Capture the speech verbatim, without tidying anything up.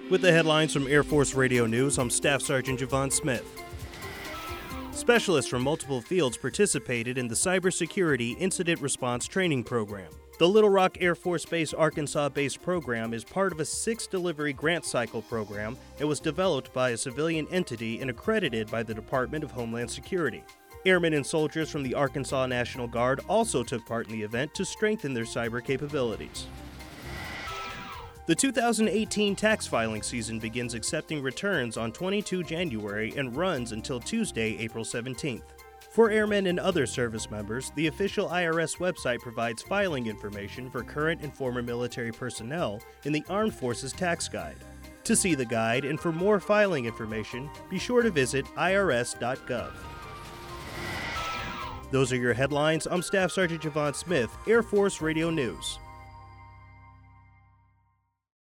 With the headlines from Air Force Radio News, I'm Staff Sergeant Javon Smith. Specialists from multiple fields participated in the Cybersecurity Incident Response Training Program. The Little Rock Air Force Base, Arkansas-based program is part of a six-delivery grant cycle program and was developed by a civilian entity and accredited by the Department of Homeland Security. Airmen and soldiers from the Arkansas National Guard also took part in the event to strengthen their cyber capabilities. The two thousand eighteen tax filing season begins accepting returns on the twenty-second of January and runs until Tuesday, April seventeenth. For airmen and other service members, the official I R S website provides filing information for current and former military personnel in the Armed Forces Tax Guide. To see the guide and for more filing information, be sure to visit I R S dot gov. Those are your headlines. I'm Staff Sergeant Javon Smith, Air Force Radio News.